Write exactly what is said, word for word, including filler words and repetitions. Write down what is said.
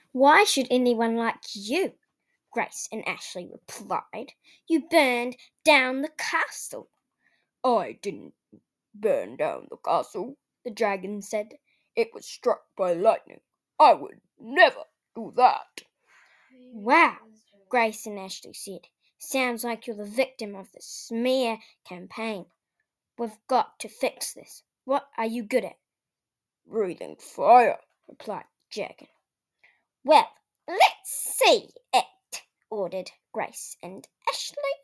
Why should anyone like you? Grace and Ashley replied. You burned down the castle. I didn't burn down the castle, the dragon said. It was struck by lightning. I would never do that. Wow, Grace and Ashley said. Sounds like you're the victim of the smear campaign. We've got to fix this. What are you good at? Breathing fire, replied the dragon. Well, let's see it, ordered Grace and Ashley.